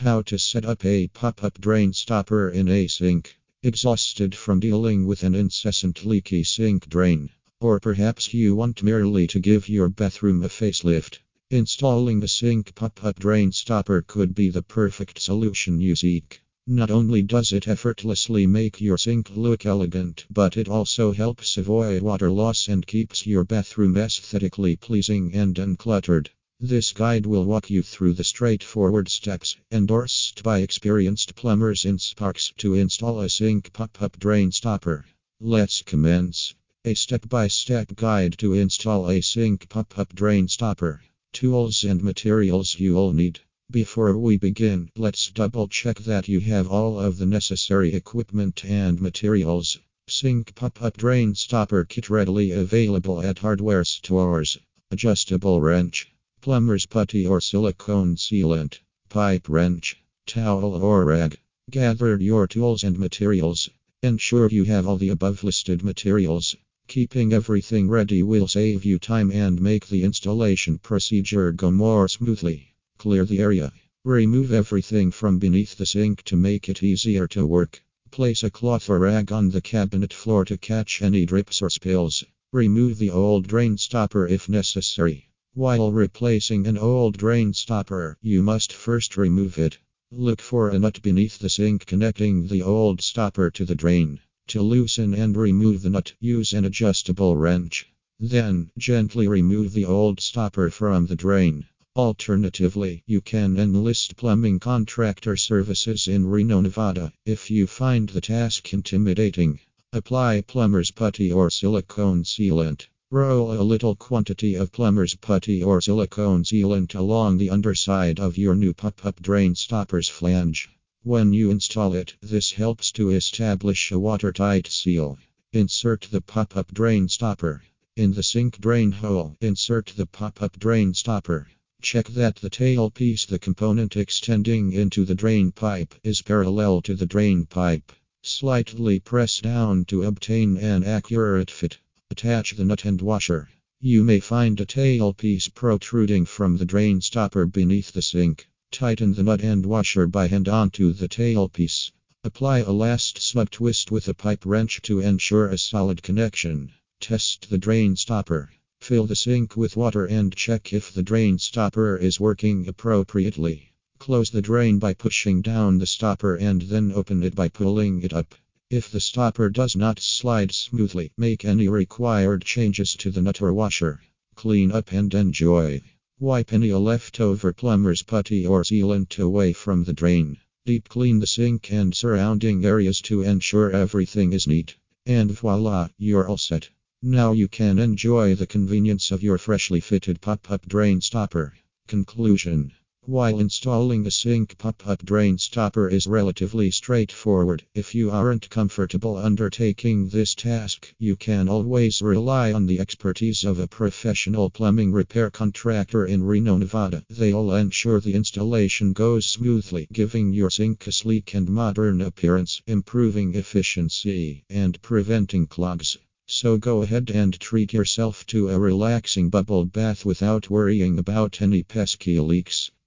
How to set up a pop-up drain stopper in a sink. Exhausted from dealing with an incessant leaky sink drain? Or perhaps you want merely to give your bathroom a facelift? Installing a sink pop-up drain stopper could be the perfect solution you seek. Not only does it effortlessly make your sink look elegant, but it also helps avoid water loss and keeps your bathroom aesthetically pleasing and uncluttered. This guide will walk you through the straightforward steps, endorsed by experienced plumbers in Sparks, to install a sink pop-up drain stopper. Let's commence. A step-by-step guide to install a sink pop-up drain stopper. Tools and materials you'll need. Before we begin, let's double-check that you have all of the necessary equipment and materials. Sink pop-up drain stopper kit readily available at hardware stores. Adjustable wrench. Plumber's putty or silicone sealant, pipe wrench, towel or rag. Gather your tools and materials. Ensure you have all the above listed materials. Keeping everything ready will save you time and make the installation procedure go more smoothly. Clear the area. Remove everything from beneath the sink to make it easier to work. Place a cloth or rag on the cabinet floor to catch any drips or spills. Remove the old drain stopper if necessary. While replacing an old drain stopper, you must first remove it. Look for a nut beneath the sink connecting the old stopper to the drain. To loosen and remove the nut, use an adjustable wrench. Then, gently remove the old stopper from the drain. Alternatively, you can enlist plumbing contractor services in Reno, Nevada, if you find the task intimidating. Apply plumber's putty or silicone sealant. Roll a little quantity of plumber's putty or silicone sealant along the underside of your new pop-up drain stopper's flange. When you install it, this helps to establish a watertight seal. Insert the pop-up drain stopper. In the sink drain hole, insert the pop-up drain stopper. Check that the tailpiece, the component extending into the drain pipe, is parallel to the drain pipe. Slightly press down to obtain an accurate fit. Attach the nut and washer. You may find a tailpiece protruding from the drain stopper beneath the sink. Tighten the nut and washer by hand onto the tailpiece. Apply a last snug twist with a pipe wrench to ensure a solid connection. Test the drain stopper. Fill the sink with water and check if the drain stopper is working appropriately. Close the drain by pushing down the stopper and then open it by pulling it up. If the stopper does not slide smoothly, make any required changes to the nut or washer. Clean up and enjoy. Wipe any leftover plumber's putty or sealant away from the drain. Deep clean the sink and surrounding areas to ensure everything is neat. And voila, you're all set. Now you can enjoy the convenience of your freshly fitted pop-up drain stopper. Conclusion. While installing a sink pop-up drain stopper is relatively straightforward, if you aren't comfortable undertaking this task, you can always rely on the expertise of a professional plumbing repair contractor in Reno, Nevada. They'll ensure the installation goes smoothly, giving your sink a sleek and modern appearance, improving efficiency, and preventing clogs. So go ahead and treat yourself to a relaxing bubble bath without worrying about any pesky leaks.